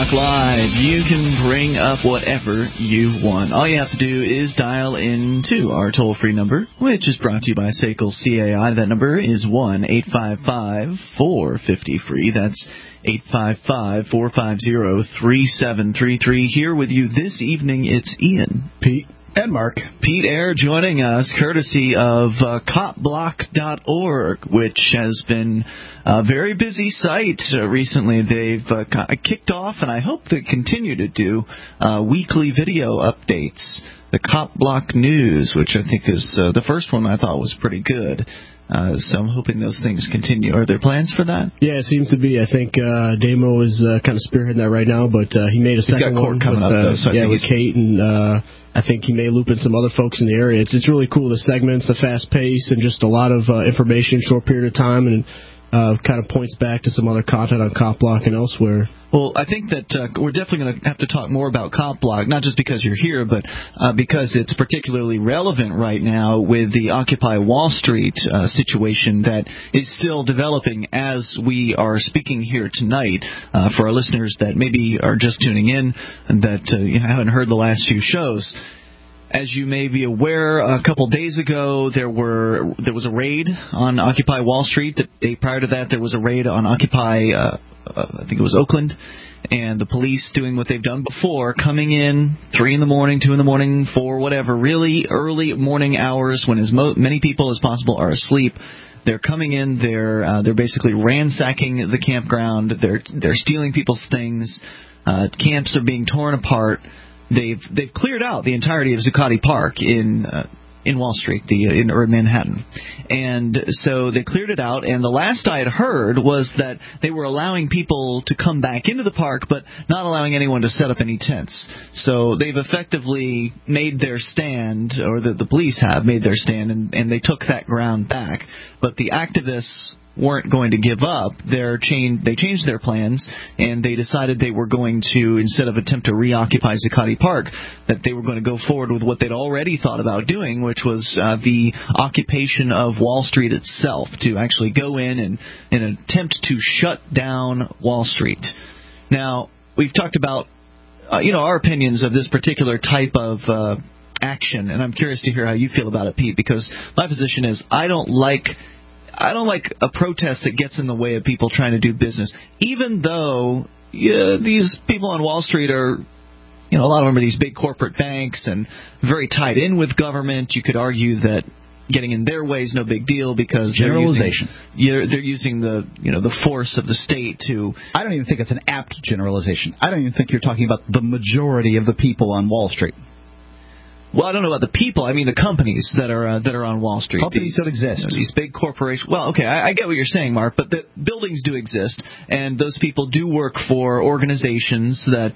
Talk Live. You can bring up whatever you want. All you have to do is dial into our toll-free number, which is brought to you by SACL CAI. That number is 1-855-450-FREE. That's 855-450-3733. Here with you this evening, it's Ian, Pete, and Mark. Pete Eyre joining us, courtesy of copblock.org, which has been a very busy site recently. They've kicked off, and I hope they continue to do, weekly video updates. The Cop Block News, which I think is the first one I thought was pretty good. So I'm hoping those things continue. Are there plans for that? Yeah, it seems to be. I think Damo is kind of spearheading that right now, but he made a second one coming up, though, so with Kate, and I think he may loop in some other folks in the area. It's really cool, the segments, the fast pace, and just a lot of information in a short period of time, and kind of points back to some other content on Cop Block and elsewhere. Well, I think that we're definitely going to have to talk more about Cop Block, not just because you're here, but because it's particularly relevant right now with the Occupy Wall Street situation that is still developing as we are speaking here tonight. For our listeners that maybe are just tuning in and that you haven't heard the last few shows, as you may be aware, a couple days ago there was a raid on Occupy Wall Street. The day prior to that, there was a raid on Occupy, I think it was Oakland, and the police doing what they've done before, coming in 3 in the morning, 2 in the morning, 4, whatever, really early morning hours when as many people as possible are asleep. They're coming in. They're basically ransacking the campground. They're stealing people's things. Camps are being torn apart. They've cleared out the entirety of Zuccotti Park in Wall Street, or in Manhattan. And so they cleared it out, and the last I had heard was that they were allowing people to come back into the park, but not allowing anyone to set up any tents. So they've effectively made their stand, or the police have made their stand, and they took that ground back. But the activists weren't going to give up. They changed their plans, and they decided they were going to, instead of attempt to reoccupy Zuccotti Park, that they were going to go forward with what they'd already thought about doing, which was the occupation of Wall Street itself, to actually go in and attempt to shut down Wall Street. Now, we've talked about our opinions of this particular type of action, and I'm curious to hear how you feel about it, Pete, because my position is I don't like a protest that gets in the way of people trying to do business, even though these people on Wall Street are, a lot of them are these big corporate banks and very tied in with government. You could argue that getting in their way is no big deal because they're using the force of the state to. I don't even think it's an apt generalization. I don't even think you're talking about the majority of the people on Wall Street. Well, I don't know about the people. I mean the companies that are on Wall Street. Companies that exist. These big corporations. Well, okay, I get what you're saying, Mark, but the buildings do exist, and those people do work for organizations that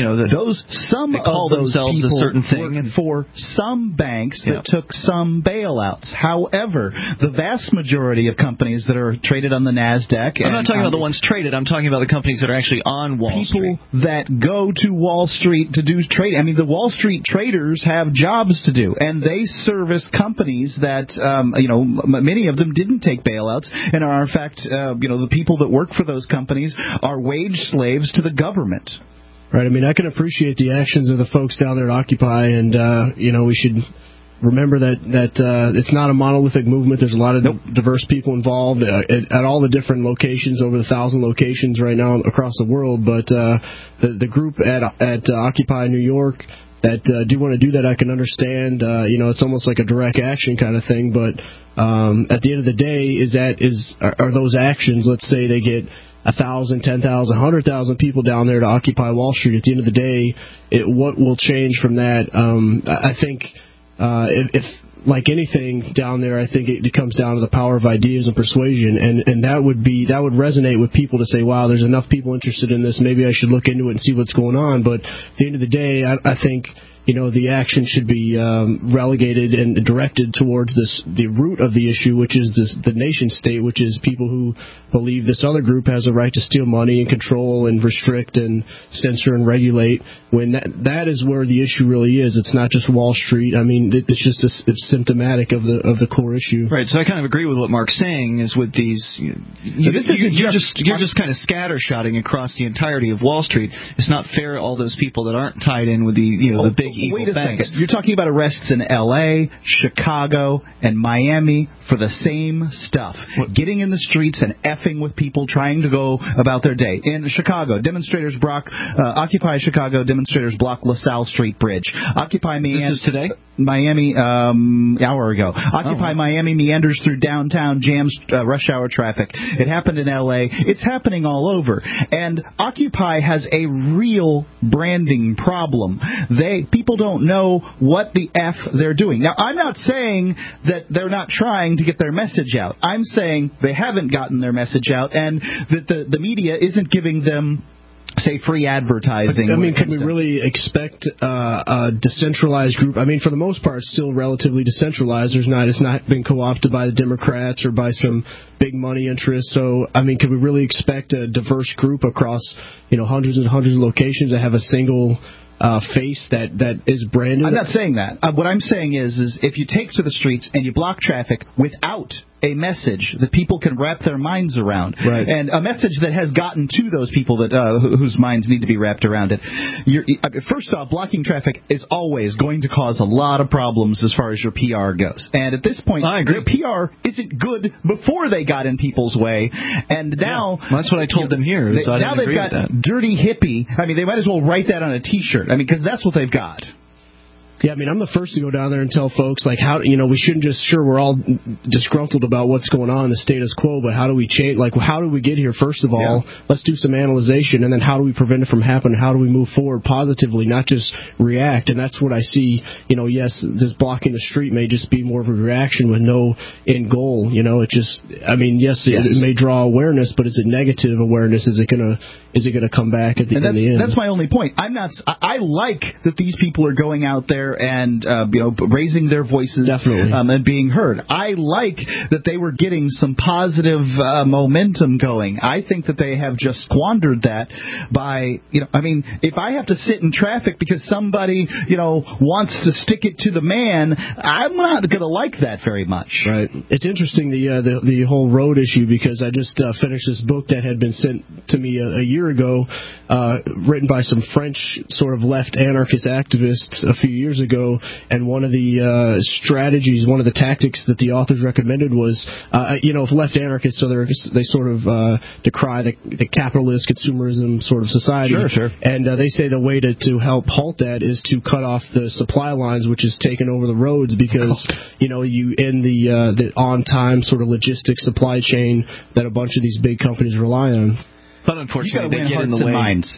call themselves a certain thing. And for some banks that took some bailouts. However, the vast majority of companies that are traded on the NASDAQ. I'm not talking about the ones traded. I'm talking about the companies that are actually on Wall Street. People that go to Wall Street to do trading. I mean, the Wall Street traders have jobs to do, and they service companies that many of them didn't take bailouts and are in fact the people that work for those companies are wage slaves to the government. Right. I mean, I can appreciate the actions of the folks down there at Occupy, and we should remember that it's not a monolithic movement. There's a lot of diverse people involved at all the different locations, over 1,000 locations right now across the world. But the group at Occupy New York that do want to do that, I can understand. It's almost like a direct action kind of thing. But at the end of the day, are those actions? Let's say they get 1,000, 10,000, 100,000 people down there to occupy Wall Street. At the end of the day, what will change from that? I think if like anything down there, I think it comes down to the power of ideas and persuasion, and that would resonate with people to say, wow, there's enough people interested in this, maybe I should look into it and see what's going on. But at the end of the day, I think the action should be relegated and directed towards the root of the issue, which is the nation state, which is people who believe this other group has a right to steal money and control and restrict and censor and regulate. When that is where the issue really is. It's not just Wall Street. I mean, it's just it's symptomatic of the core issue. Right. So I kind of agree with what Mark's saying. Is with these, you're just kind of scattershotting across the entirety of Wall Street. It's not fair to all those people that aren't tied in with the big evil Wait a banks. second. You're talking about arrests in L.A., Chicago, and Miami for the same stuff. Getting in the streets and effing with people trying to go about their day. In Chicago, demonstrators Occupy Chicago, demonstrators block LaSalle Street Bridge. Occupy Miami. This is today? Miami, hour ago. Occupy Miami meanders through downtown, jams rush hour traffic. It happened in L.A. It's happening all over. And Occupy has a real branding problem. People don't know what the F they're doing. Now, I'm not saying that they're not trying to get their message out. I'm saying they haven't gotten their message out and that the media isn't giving them, say, free advertising. I mean, can we really expect a decentralized group? I mean, for the most part, it's still relatively decentralized. It's not been co-opted by the Democrats or by some big money interests. So, I mean, can we really expect a diverse group across, hundreds and hundreds of locations that have a single face that is branded? I'm not saying that. What I'm saying is if you take to the streets and you block traffic without a message that people can wrap their minds around, right, and a message that has gotten to those people that whose minds need to be wrapped around it. First off, blocking traffic is always going to cause a lot of problems as far as your PR goes. And at this point, their PR isn't good before they got in people's way. And now... Yeah. Well, that's what I told them here. Now they've got dirty hippie. I mean, they might as well write that on a T-shirt. I mean, because that's what they've got. Yeah, I mean, I'm the first to go down there and tell folks, like, how, we shouldn't just, we're all disgruntled about what's going on in the status quo, but how do we change, like, how do we get here, first of all? Yeah. Let's do some analyzation, and then how do we prevent it from happening? How do we move forward positively, not just react? And that's what I see, yes, this blocking the street may just be more of a reaction with no end goal, it just, I mean, yes. It may draw awareness, but is it negative awareness? Is it gonna come back at the end? That's my only point. I like that these people are going out there and raising their voices, definitely, and being heard. I like that they were getting some positive momentum going. I think that they have just squandered that by, I mean, if I have to sit in traffic because somebody, wants to stick it to the man, I'm not going to like that very much. Right. It's interesting, the whole road issue, because I just finished this book that had been sent to me a year ago, written by some French sort of left anarchist activists a few years ago, and one of the strategies, one of the tactics that the authors recommended was, left anarchists, so they sort of decry the capitalist consumerism sort of society. Sure. And they say the way to help halt that is to cut off the supply lines, which is taking over the roads, because you end the on-time sort of logistics supply chain that a bunch of these big companies rely on. But unfortunately, they get in the way.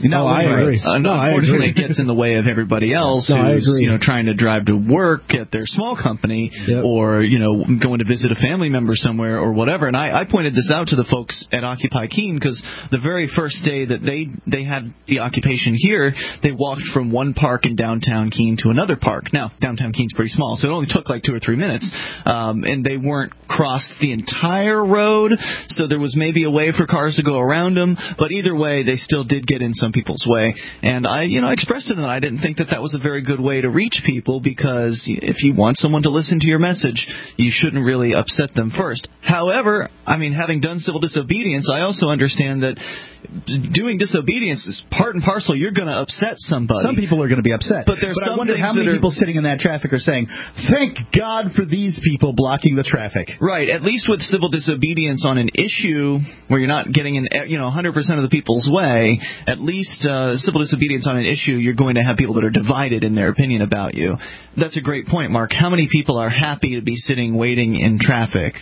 I agree. Unfortunately, it gets in the way of everybody else who's trying to drive to work at their small company, or going to visit a family member somewhere or whatever. And I pointed this out to the folks at Occupy Keene, because the very first day that they had the occupation here, they walked from one park in downtown Keene to another park. Now, downtown Keene's pretty small, so it only took like 2 or 3 minutes, and they weren't crossed the entire road, so there was maybe a way for cars to go around them. But either way, they still did get in some people's way. And I expressed to them that I didn't think that was a very good way to reach people, because if you want someone to listen to your message, you shouldn't really upset them first. However, I mean, having done civil disobedience, I also understand that doing disobedience is part and parcel. You're going to upset somebody. Some people are going to be upset. But I wonder how many people sitting in that traffic are saying, thank God for these people blocking the traffic. Right. At least with civil disobedience on an issue where you're not getting in 100% of the people's way, at least civil disobedience on an issue, you're going to have people that are divided in their opinion about you. That's a great point, Mark. How many people are happy to be sitting waiting in traffic?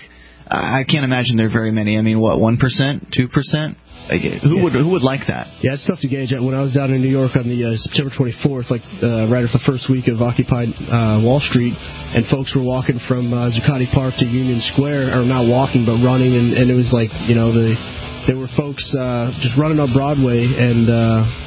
I can't imagine there are very many. I mean, what, 1%? 2%? Who would like that? Yeah, it's tough to gauge. When I was down in New York on the September 24th, right after the first week of Occupy Wall Street, and folks were walking from Zuccotti Park to Union Square, or not walking but running, and it was like, there were folks just running up Broadway, and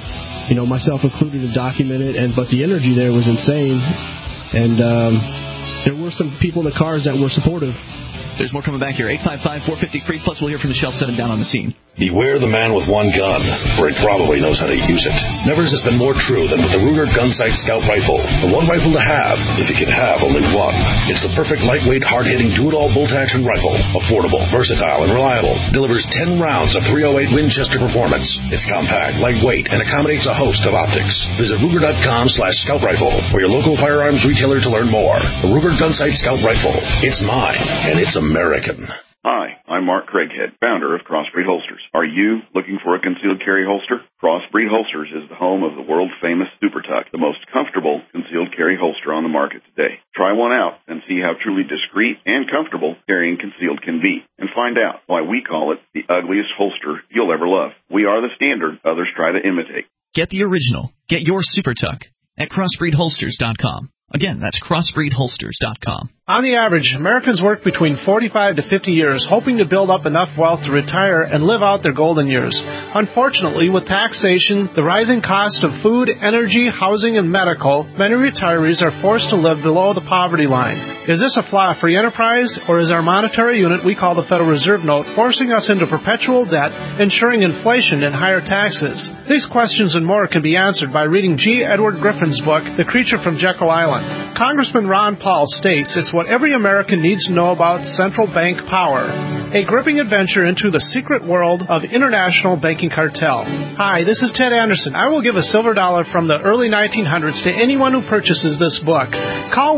myself included, to document it. But the energy there was insane, and there were some people in the cars that were supportive. There's more coming back here. 855-450-FREE. Plus, we'll hear from Michelle 7 down on the scene. Beware the man with one gun, for he probably knows how to use it. Never has this been more true than with the Ruger Gunsight Scout Rifle. The one rifle to have, if you can have only one. It's the perfect lightweight, hard-hitting, do-it-all bolt-action rifle. Affordable, versatile, and reliable. Delivers 10 rounds of .308 Winchester performance. It's compact, lightweight, and accommodates a host of optics. Visit Ruger.com/Scout Rifle or your local firearms retailer to learn more. The Ruger Gunsight Scout Rifle. It's mine, and it's American. Hi, I'm Mark Craighead, founder of Crossbreed Holsters. Are you looking for a concealed carry holster? Crossbreed Holsters is the home of the world-famous Super Tuck, the most comfortable concealed carry holster on the market today. Try one out and see how truly discreet and comfortable carrying concealed can be, and find out why we call it the ugliest holster you'll ever love. We are the standard others try to imitate. Get the original. Get your Super Tuck at CrossbreedHolsters.com. Again, that's CrossbreedHolsters.com. On the average, Americans work between 45 to 50 years hoping to build up enough wealth to retire and live out their golden years. Unfortunately, with taxation, the rising cost of food, energy, housing, and medical, many retirees are forced to live below the poverty line. Is this a flaw free enterprise, or is our monetary unit we call the Federal Reserve Note forcing us into perpetual debt, ensuring inflation and higher taxes? These questions and more can be answered by reading G. Edward Griffin's book, The Creature from Jekyll Island. Congressman Ron Paul states it's what every American needs to know about central bank power. A gripping adventure into the secret world of international banking cartel. Hi, this is Ted Anderson. I will give a silver dollar from the early 1900s to anyone who purchases this book. Call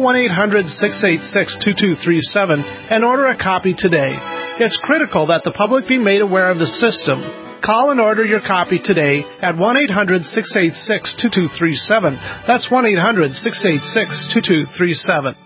1-800-686-2237 and order a copy today. It's critical that the public be made aware of the system. Call and order your copy today at 1-800-686-2237. That's 1-800-686-2237.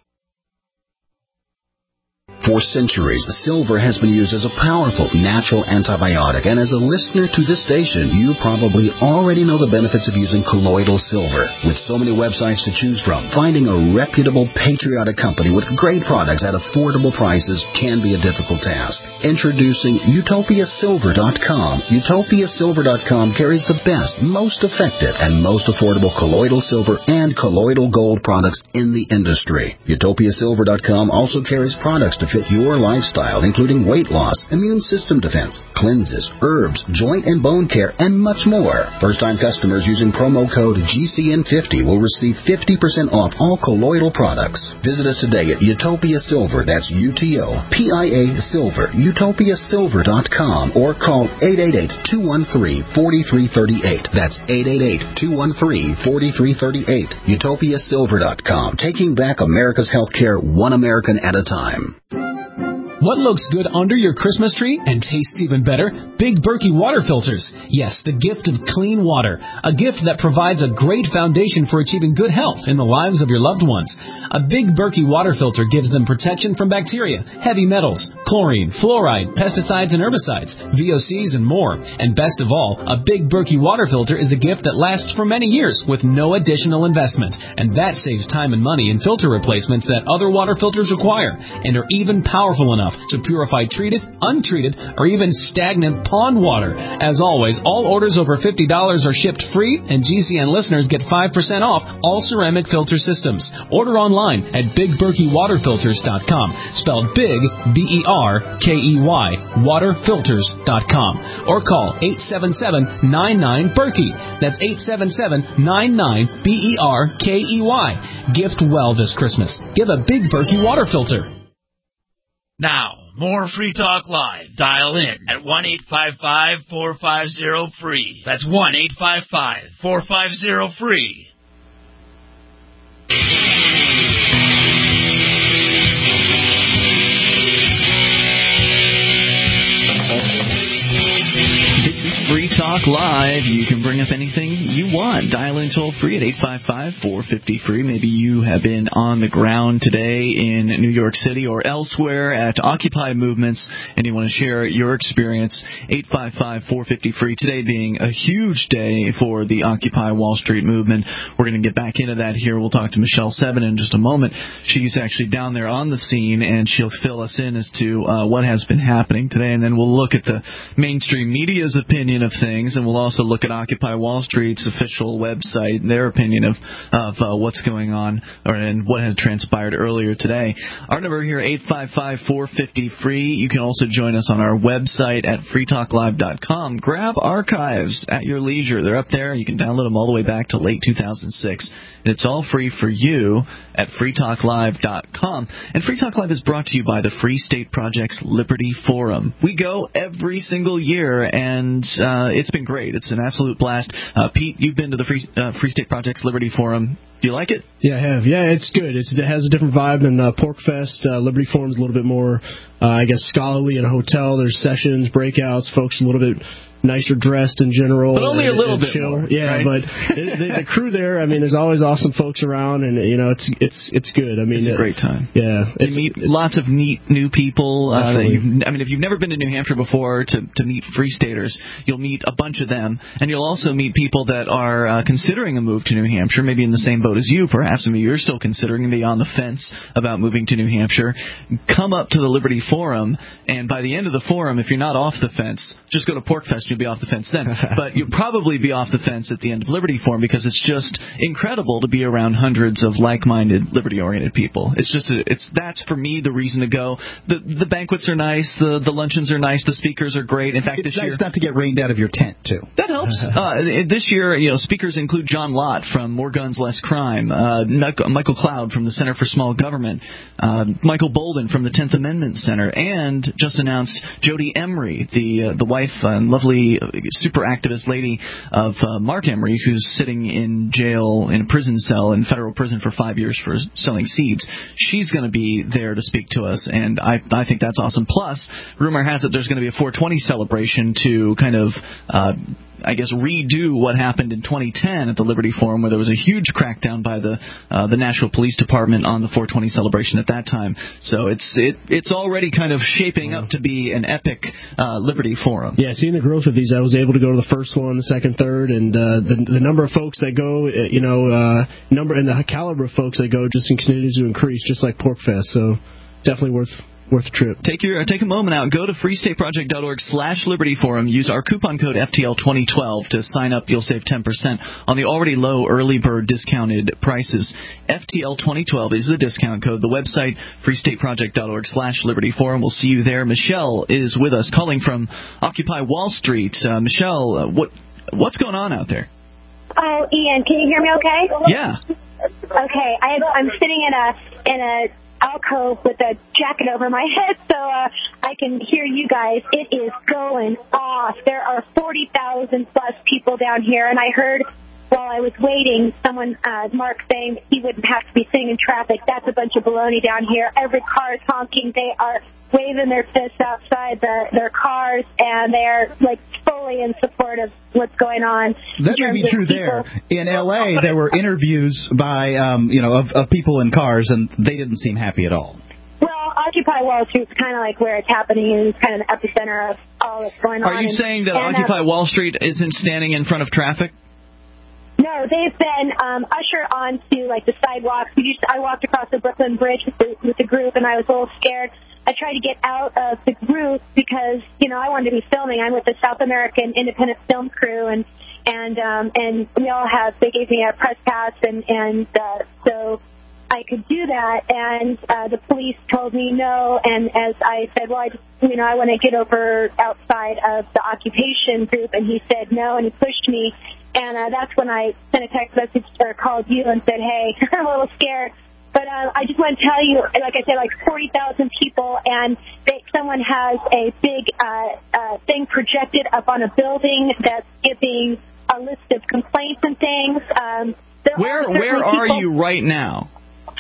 For centuries, silver has been used as a powerful natural antibiotic, and as a listener to this station, you probably already know the benefits of using colloidal silver. With so many websites to choose from, finding a reputable, patriotic company with great products at affordable prices can be a difficult task. Introducing UtopiaSilver.com. UtopiaSilver.com carries the best, most effective, and most affordable colloidal silver and colloidal gold products in the industry. UtopiaSilver.com also carries products to fit your lifestyle, including weight loss, immune system defense, cleanses, herbs, joint and bone care, and much more. First-time customers using promo code GCN50 will receive 50% off all colloidal products. Visit us today at Utopia Silver, that's UTOPIA Silver, UtopiaSilver.com, or call 888-213-4338. That's 888-213-4338. UtopiaSilver.com, taking back America's healthcare one American at a time. What looks good under your Christmas tree and tastes even better? Big Berkey water filters. Yes, the gift of clean water. A gift that provides a great foundation for achieving good health in the lives of your loved ones. A Big Berkey water filter gives them protection from bacteria, heavy metals, chlorine, fluoride, pesticides and herbicides, VOCs, and more. And best of all, a Big Berkey water filter is a gift that lasts for many years with no additional investment. And that saves time and money in filter replacements that other water filters require, and are even powerful enough to purify treated, untreated, or even stagnant pond water. As always, all orders over $50 are shipped free, and GCN listeners get 5% off all ceramic filter systems. Order online at BigBerkeyWaterFilters.com, spelled Big, B-E-R-K-E-Y, waterfilters.com, or call 877-99-BERKEY. That's 877-99-BERKEY. Gift well this Christmas. Give a Big Berkey water filter. Now, more Free Talk Live. Dial in at 1-855-450-FREE. That's 1-855-450-FREE. Free Talk Live. You can bring up anything you want. Dial in toll free at 855-450-FREE. Maybe you have been on the ground today in New York City or elsewhere at Occupy movements, and you want to share your experience. 855-450-FREE. Today being a huge day for the Occupy Wall Street movement. We're going to get back into that here. We'll talk to Michelle 7 in just a moment. She's actually down there on the scene, and she'll fill us in as to what has been happening today, and then we'll look at the mainstream media's opinion of things, and we'll also look at Occupy Wall Street's official website, their opinion of what's going on and what has transpired earlier today. Our number here, 855-450-FREE. You can also join us on our website at freetalklive.com. Grab archives at your leisure. They're up there. You can download them all the way back to late 2006. And it's all free for you at freetalklive.com. And Free Talk Live is brought to you by the Free State Project's Liberty Forum. We go every single year, and it's been great. It's an absolute blast. Pete, you've been to the Free State Project's Liberty Forum. Do you like it? Yeah, I have. Yeah, it's good. It has a different vibe than PorcFest. Liberty Forum's a little bit more, I guess, scholarly in a hotel. There's sessions, breakouts, folks a little bit nicer dressed in general, but only a little bit chill. More, yeah, right? But the crew there, I mean, there's always awesome folks around, and it's good. I mean, it's a great time. Yeah, you meet lots of neat new people. If you've never been to New Hampshire before to meet Free Staters, you'll meet a bunch of them, and you'll also meet people that are considering a move to New Hampshire, maybe in the same boat as you, perhaps. Maybe you're still considering and be on the fence about moving to New Hampshire. Come up to the Liberty Forum, and by the end of the forum, if you're not off the fence, just go to PorcFest. You'll be off the fence then. But you'll probably be off the fence at the end of Liberty Forum, because it's just incredible to be around hundreds of like-minded, liberty-oriented people. That's for me the reason to go. The banquets are nice, the luncheons are nice, the speakers are great. In fact, it's this year, nice not to get rained out of your tent too. That helps. This year, speakers include John Lott from More Guns, Less Crime, Michael Cloud from the Center for Small Government, Michael Bolden from the 10th Amendment Center, and just announced Jody Emery, the wife and lovely super activist lady of Mark Emery, who's sitting in jail in a prison cell in federal prison for 5 years for selling seeds. She's going to be there to speak to us, and I think that's awesome. Plus, rumor has it there's going to be a 420 celebration to kind of redo what happened in 2010 at the Liberty Forum, where there was a huge crackdown by the Nashville Police Department on the 420 celebration at that time. So it's already kind of shaping up to be an epic Liberty Forum. Yeah, seeing the growth of these, I was able to go to the first one, the second, third, and the number of folks that go, and the caliber of folks that go just continues to increase, just like PorcFest. So definitely worth a trip. Take a moment out. Go to freestateproject.org/Liberty Forum. Use our coupon code FTL2012 to sign up. You'll save 10% on the already low early bird discounted prices. FTL2012 is the discount code. The website, freestateproject.org/Liberty Forum. We'll see you there. Michelle is with us, calling from Occupy Wall Street. Michelle, what's going on out there? Oh, Ian, can you hear me okay? Yeah. Okay, I'm sitting in a alcove with a jacket over my head, so I can hear you guys. It is going off. There are 40,000 plus people down here, and I heard while I was waiting someone, Mark, saying he wouldn't have to be sitting in traffic. That's a bunch of baloney down here. Every car is honking. They are waving their fists outside their cars, and they're like fully in support of what's going on. That may be true there. In L.A., there were interviews by of people in cars, and they didn't seem happy at all. Well, Occupy Wall Street is kind of like where it's happening, and it's kind of the epicenter of all that's going on. Are you saying that Occupy Wall Street isn't standing in front of traffic? No, they've been ushered onto like the sidewalks. I walked across the Brooklyn Bridge with the group, and I was a little scared. I tried to get out of the group because I wanted to be filming. I'm with the South American Independent Film Crew, and we all they gave me a press pass, and so I could do that. And the police told me no, and as I said, well, I want to get over outside of the occupation group, and he said no, and he pushed me. And that's when I sent a text message or called you and said, hey, I'm a little scared. But I just want to tell you, like I said, like 40,000 people, and someone has a big thing projected up on a building that's giving a list of complaints and things. Where are you right now?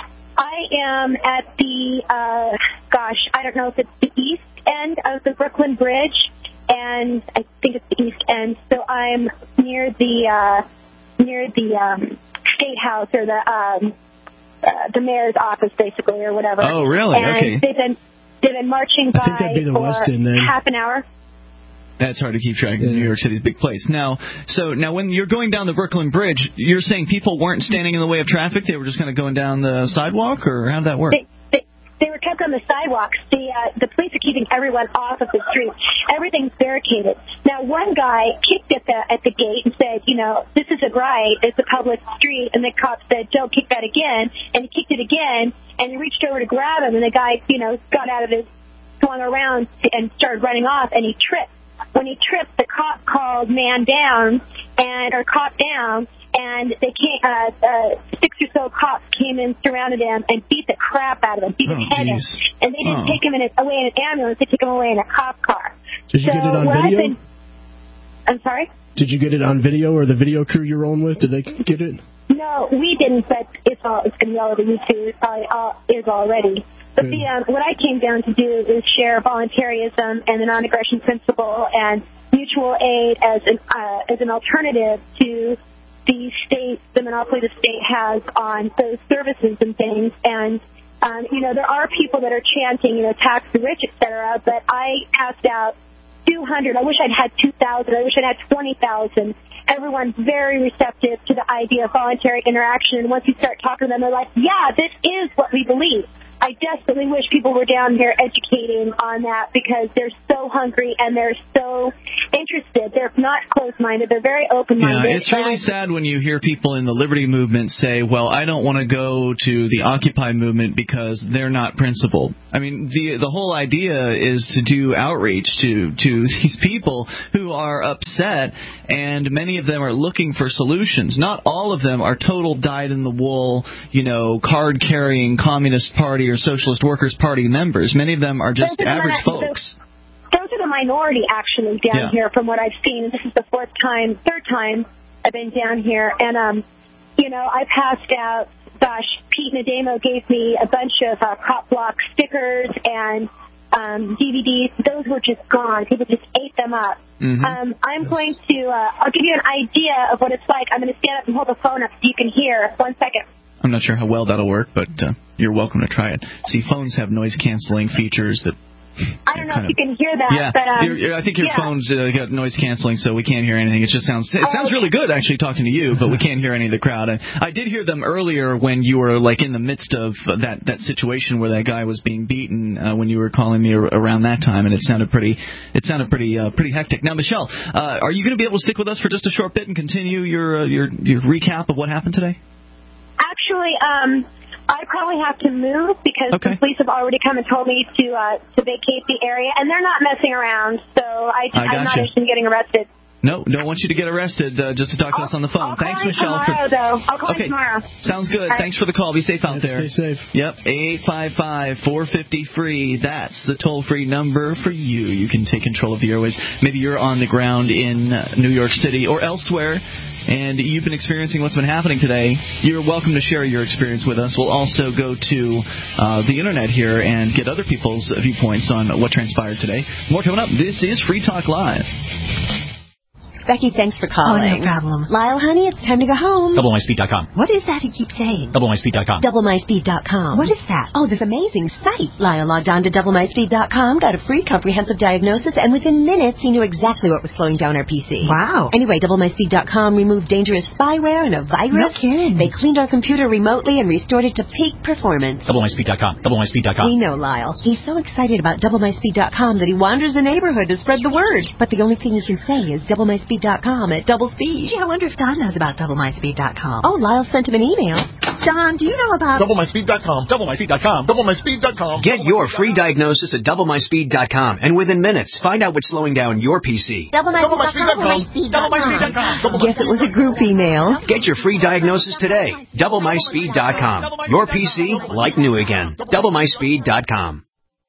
I am at the, I don't know if it's the east end of the Brooklyn Bridge, and I think it's the east end. So I'm near the State House or the mayor's office, basically, or whatever. Oh, really? And okay. They've been marching by for half an hour. That's hard to keep track of. New York City's a big place. Now when you're going down the Brooklyn Bridge, you're saying people weren't standing in the way of traffic? They were just kind of going down the sidewalk, or how'd that work? they were kept on the sidewalks. The police are keeping everyone off of the street. Everything's barricaded. Now, one guy kicked at the gate and said, this isn't right. It's a public street. And the cop said, don't kick that again. And he kicked it again, and he reached over to grab him, and the guy, got out of his, swung around and started running off, and he tripped. When he tripped, the cop called cop down, and they came, 6 or so cops came in, surrounded him, and beat the crap out of him, beat his head in. And they didn't take him away in an ambulance, they took him away in a cop car. Did you get it on video? I'm sorry? Did you get it on video, or the video crew you're on with? Did they get it? No, we didn't, but it's going to be all over YouTube. It probably is already. But what I came down to do is share voluntarism and the non-aggression principle and mutual aid as an alternative to the monopoly the state has on those services and things. And, there are people that are chanting, tax the rich, et cetera, but I passed out 200. I wish I'd had 2,000. I wish I'd had 20,000. Everyone's very receptive to the idea of voluntary interaction. And once you start talking to them, they're like, yeah, this is what we believe. I desperately wish people were down here educating on that because they're so hungry and they're so interested. They're not closed-minded. They're very open-minded. Yeah, it's really sad when you hear people in the liberty movement say, well, I don't want to go to the Occupy movement because they're not principled. I mean, the whole idea is to do outreach to these people who are upset, and many of them are looking for solutions. Not all of them are total dyed-in-the-wool, card-carrying Communist Party or Socialist Workers' Party members. Many of them are just average folks. Those are the minority, actually, down here from what I've seen. And this is the third time I've been down here. And, I passed out, Pete Nademo gave me a bunch of Cop Block stickers and DVDs. Those were just gone. People just ate them up. Mm-hmm. I'm going to, I'll give you an idea of what it's like. I'm going to stand up and hold the phone up so you can hear. 1 second. I'm not sure how well that'll work, but you're welcome to try it. See, phones have noise-canceling features that... I don't know if you can hear that. Yeah, but, I think your phone's got noise-canceling, so we can't hear anything. It sounds really good, actually, talking to you, but we can't hear any of the crowd. I did hear them earlier when you were, in the midst of that situation where that guy was being beaten when you were calling me around that time, and it sounded pretty hectic. Now, Michelle, are you going to be able to stick with us for just a short bit and continue your recap of what happened today? Actually, I probably have to move because the police have already come and told me to vacate the area, and they're not messing around, so I'm not interested in getting arrested. No, don't want you to get arrested just to talk to us on the phone. Thanks, Michelle. I'll call you tomorrow. Sounds good. Thanks for the call. Be safe out there. Stay safe. Yep, 855-450-FREE. That's the toll-free number for you. You can take control of the airways. Maybe you're on the ground in New York City or elsewhere, and you've been experiencing what's been happening today. You're welcome to share your experience with us. We'll also go to the Internet here and get other people's viewpoints on what transpired today. More coming up. This is Free Talk Live. Becky, thanks for calling. Oh, no problem. Lyle, honey, it's time to go home. DoubleMySpeed.com. What is that he keeps saying? DoubleMySpeed.com. DoubleMySpeed.com. What is that? Oh, this amazing site. Lyle logged on to DoubleMySpeed.com, got a free comprehensive diagnosis, and within minutes he knew exactly what was slowing down our PC. Wow. Anyway, DoubleMySpeed.com removed dangerous spyware and a virus. No kidding. They cleaned our computer remotely and restored it to peak performance. DoubleMySpeed.com. DoubleMySpeed.com. We know, Lyle. He's so excited about DoubleMySpeed.com that he wanders the neighborhood to spread the word. But the only thing he can say is DoubleMySpeed.com at double speed. Gee, I wonder if Don knows about DoubleMySpeed.com. Oh, Lyle sent him an email. Don, do you know about DoubleMySpeed.com? DoubleMySpeed.com. DoubleMySpeed.com. Get your free diagnosis at DoubleMySpeed.com, and within minutes, find out what's slowing down your PC. DoubleMySpeed.com. Guess it was a group email. Get your free diagnosis today. DoubleMySpeed.com. Your PC like new again. DoubleMySpeed.com.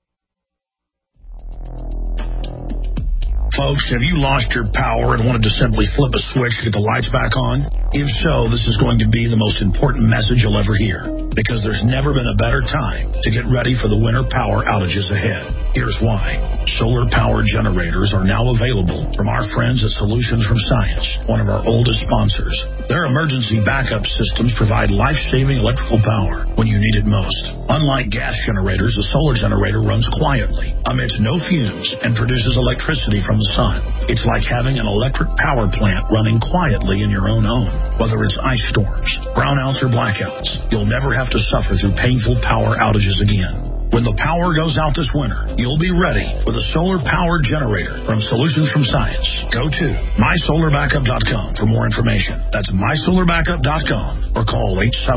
Folks, have you lost your power and wanted to simply flip a switch to get the lights back on? If so, this is going to be the most important message you'll ever hear, because there's never been a better time to get ready for the winter power outages ahead. Here's why. Solar power generators are now available from our friends at Solutions from Science, one of our oldest sponsors. Their emergency backup systems provide life-saving electrical power when you need it most. Unlike gas generators, a solar generator runs quietly, emits no fumes, and produces electricity from the sun. It's like having an electric power plant running quietly in your own home. Whether it's ice storms, brownouts, or blackouts, you'll never have to suffer through painful power outages again. With When the power goes out this winter, you'll be ready with a solar power generator from Solutions from Science. Go to mysolarbackup.com for more information. That's mysolarbackup.com or call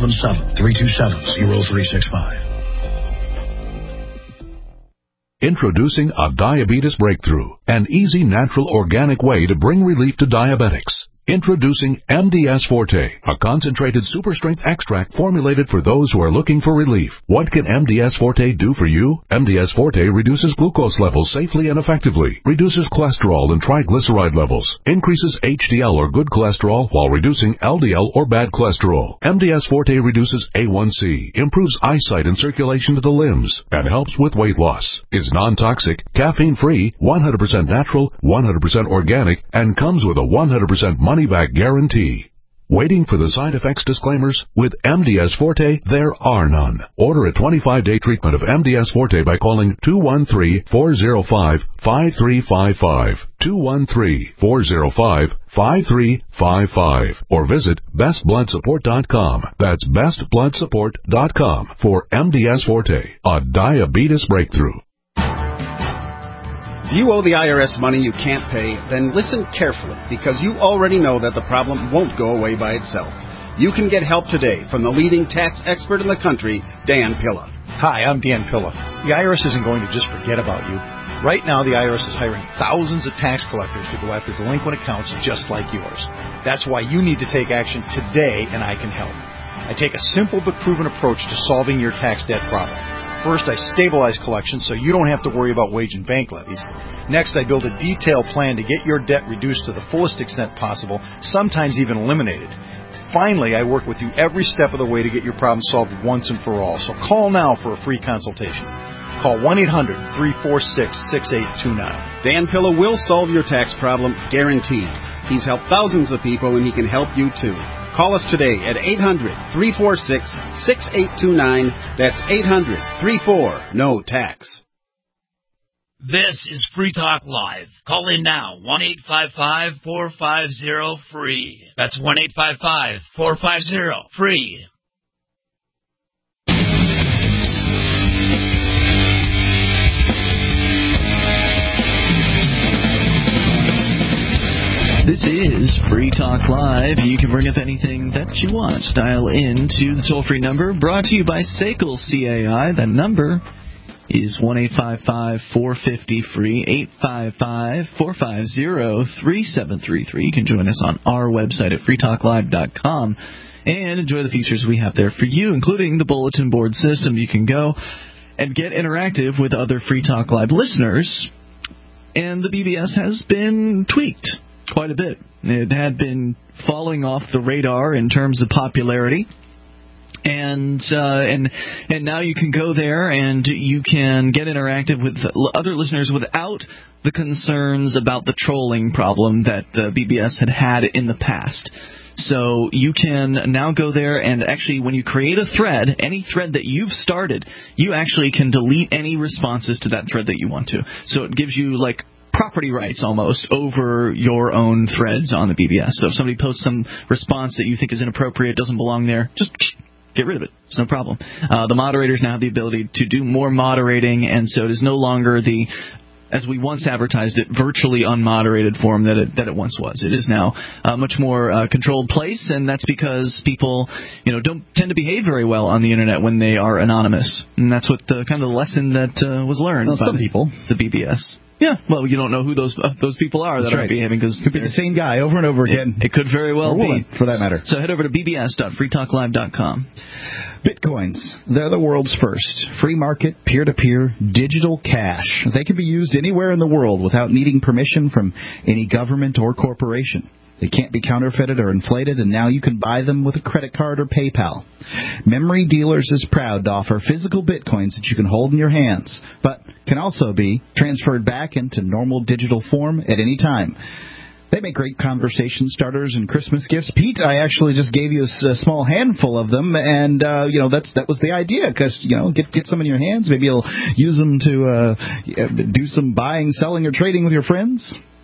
877-327-0365. Introducing a diabetes breakthrough, an easy, natural, organic way to bring relief to diabetics. Introducing MDS Forte, a concentrated super-strength extract formulated for those who are looking for relief. What can MDS Forte do for you? MDS Forte reduces glucose levels safely and effectively, reduces cholesterol and triglyceride levels, increases HDL or good cholesterol while reducing LDL or bad cholesterol. MDS Forte reduces A1C, improves eyesight and circulation to the limbs, and helps with weight loss. Is non-toxic, caffeine-free, 100% natural, 100% organic, and comes with a 100% money-back guarantee. Waiting for the side effects disclaimers? With MDS Forte, there are none. Order a 25-day treatment of MDS Forte by calling 213-405-5355, 213-405-5355, or visit bestbloodsupport.com. That's bestbloodsupport.com for MDS Forte, a diabetes breakthrough. If you owe the IRS money you can't pay, then listen carefully, because you already know that the problem won't go away by itself. You can get help today from the leading tax expert in the country, Dan Pilla. Hi, I'm Dan Pilla. The IRS isn't going to just forget about you. Right now, the IRS is hiring thousands of tax collectors to go after delinquent accounts just like yours. That's why you need to take action today, and I can help. I take a simple but proven approach to solving your tax debt problem. First, I stabilize collections so you don't have to worry about wage and bank levies. Next, I build a detailed plan to get your debt reduced to the fullest extent possible, sometimes even eliminated. Finally, I work with you every step of the way to get your problem solved once and for all. So call now for a free consultation. Call 1-800-346-6829. Dan Pilla will solve your tax problem, guaranteed. He's helped thousands of people, and he can help you too. Call us today at 800-346-6829. That's 800-34-NO-TAX. This is Free Talk Live. Call in now, 1-855-450-FREE. That's 1-855-450-FREE. This is Free Talk Live. You can bring up anything that you want. Dial in to the toll-free number brought to you by SACL CAI. That number is 1-855-450-FREE, 855-450-3733. You can join us on our website at freetalklive.com and enjoy the features we have there for you, including the bulletin board system. You can go and get interactive with other Free Talk Live listeners, and the BBS has been tweaked quite a bit. It had been falling off the radar in terms of popularity, and now you can go there and you can get interactive with other listeners without the concerns about the trolling problem that the BBS had in the past. So you can now go there and actually, when you create a thread, any thread that you've started, you actually can delete any responses to that thread that you want to. So it gives you like property rights almost over your own threads on the BBS. So if somebody posts some response that you think is inappropriate, doesn't belong there, just get rid of it. It's no problem. The moderators now have the ability to do more moderating, and so it is no longer the, as we once advertised it, virtually unmoderated form that it once was. It is now a much more controlled place, and that's because people, don't tend to behave very well on the internet when they are anonymous. And that's what the kind of the lesson that was learned by some people, the BBS. Yeah, well, you don't know who those people are that are behaving, because could be the same guy over and over again. It could very well be, for that matter. So head over to bbs.freetalklive.com. Bitcoins, they're the world's first free market, peer-to-peer, digital cash. They can be used anywhere in the world without needing permission from any government or corporation. They can't be counterfeited or inflated, and now you can buy them with a credit card or PayPal. Memory Dealers is proud to offer physical bitcoins that you can hold in your hands, but can also be transferred back into normal digital form at any time. They make great conversation starters and Christmas gifts. Pete, I actually just gave you a small handful of them, and that was the idea, because get some in your hands. Maybe you'll use them to do some buying, selling, or trading with your friends.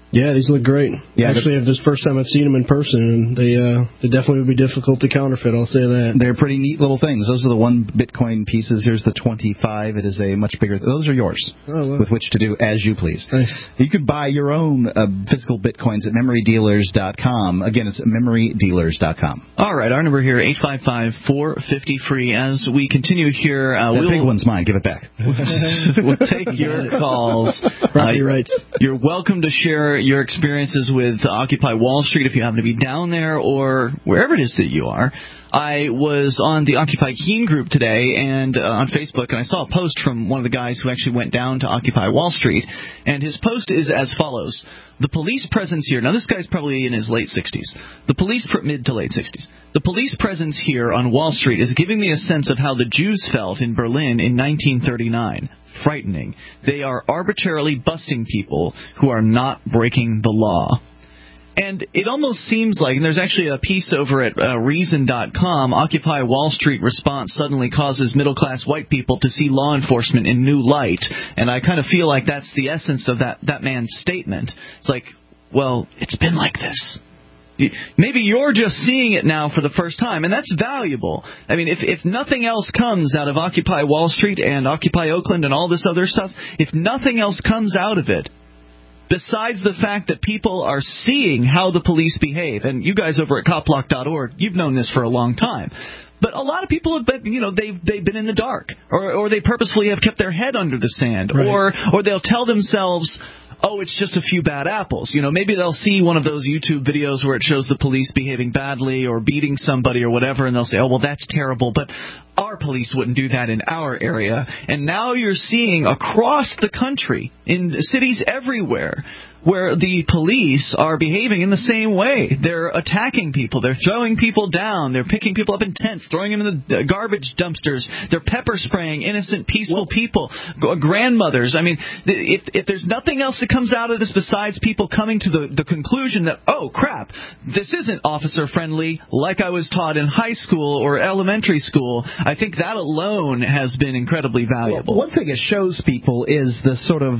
Yeah, these look great. Yeah, actually, this first time I've seen them in person, and they definitely would be difficult to counterfeit. I'll say that. They're pretty neat little things. Those are the 1 Bitcoin pieces. Here's the 25. It is a much bigger. Those are yours, with which to do as you please. Nice. You could buy your own physical Bitcoins at memorydealers.com. Again, it's memorydealers.com. All right, our number here, 855-450-FREE. As we continue here, the big one's mine. Give it back. We'll take your calls. Right. You're welcome to share your experiences with Occupy Wall Street if you happen to be down there or wherever it is that you are. I was on the Occupy Keene group today and on Facebook, and I saw a post from one of the guys who actually went down to Occupy Wall Street, and his post is as follows. The police presence here, now this guy's probably in his late 60s, mid to late 60s. The police presence here on Wall Street is giving me a sense of how the Jews felt in Berlin in 1939. Frightening. They are arbitrarily busting people who are not breaking the law. And it almost seems like, and there's actually a piece over at Reason.com, Occupy Wall Street response suddenly causes middle-class white people to see law enforcement in new light. And I kind of feel like that's the essence of that man's statement. It's like, well, it's been like this. Maybe you're just seeing it now for the first time, and that's valuable. I mean, if nothing else comes out of Occupy Wall Street and Occupy Oakland and all this other stuff, if nothing else comes out of it, besides the fact that people are seeing how the police behave, and you guys over at copblock.org, you've known this for a long time, but a lot of people have been, they've been in the dark, or they purposefully have kept their head under the sand, right. or they'll tell themselves, oh, it's just a few bad apples. Maybe they'll see one of those YouTube videos where it shows the police behaving badly or beating somebody or whatever, and they'll say, oh, well, that's terrible, but our police wouldn't do that in our area. And now you're seeing across the country, in cities everywhere, where the police are behaving in the same way. They're attacking people. They're throwing people down. They're picking people up in tents, throwing them in the garbage dumpsters. They're pepper spraying innocent, peaceful people, grandmothers. I mean, if there's nothing else that comes out of this besides people coming to the conclusion that, oh, crap, this isn't officer-friendly like I was taught in high school or elementary school, I think that alone has been incredibly valuable. Well, one thing it shows people is the sort of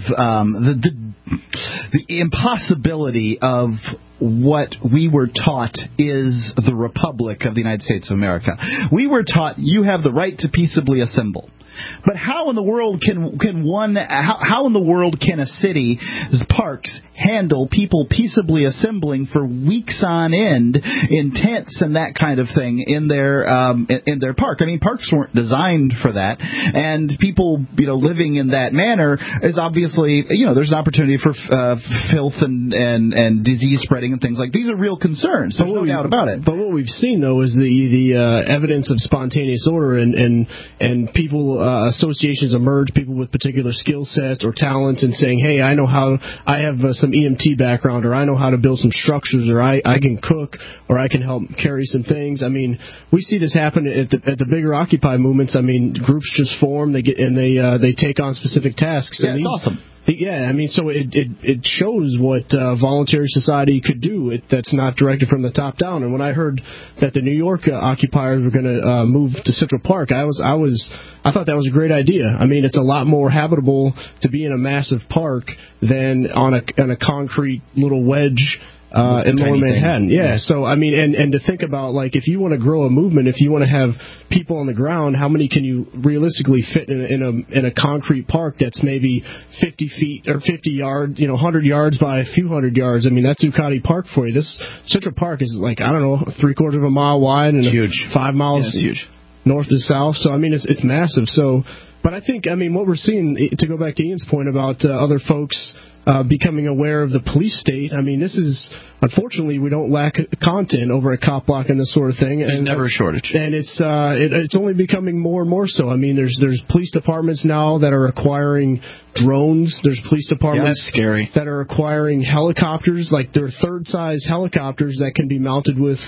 the impossibility of what we were taught is the Republic of the United States of America. We were taught you have the right to peaceably assemble. But how in the world how in the world can a city's parks handle people peaceably assembling for weeks on end in tents and that kind of thing in their park? I mean, parks weren't designed for that, and people living in that manner is obviously there's an opportunity for filth and disease spreading and things like these are real concerns. There's no doubt about it. But what we've seen though is the evidence of spontaneous order and people. Associations emerge, people with particular skill sets or talents, and saying, hey, I know how, I have some EMT background, or I know how to build some structures, or I can cook, or I can help carry some things. I mean, we see this happen at the bigger Occupy movements. I mean, groups just form, they take on specific tasks. Yeah, it's awesome. Yeah, I mean, so it shows what voluntary society could do. That's not directed from the top down. And when I heard that the New York occupiers were going to move to Central Park, I thought that was a great idea. I mean, it's a lot more habitable to be in a massive park than on a concrete little wedge. In Lower Manhattan, yeah. So I mean, and to think about, like, if you want to grow a movement, if you want to have people on the ground, how many can you realistically fit in a concrete park that's maybe 50 feet or 50 yards, 100 yards by a few hundred yards? I mean, that's Zuccotti Park for you. This Central Park is like, I don't know, 3/4 of a mile wide and huge. 5 miles north to south. So I mean, it's massive. So, but I think, I mean, what we're seeing, to go back to Ian's point about other folks becoming aware of the police state. I mean, this is, unfortunately, we don't lack content over at Cop Block and this sort of thing. There's never a shortage. And it's only becoming more and more so. I mean, there's police departments now that are acquiring drones. There's police departments scary. that are acquiring helicopters, like they're third-size helicopters that can be mounted with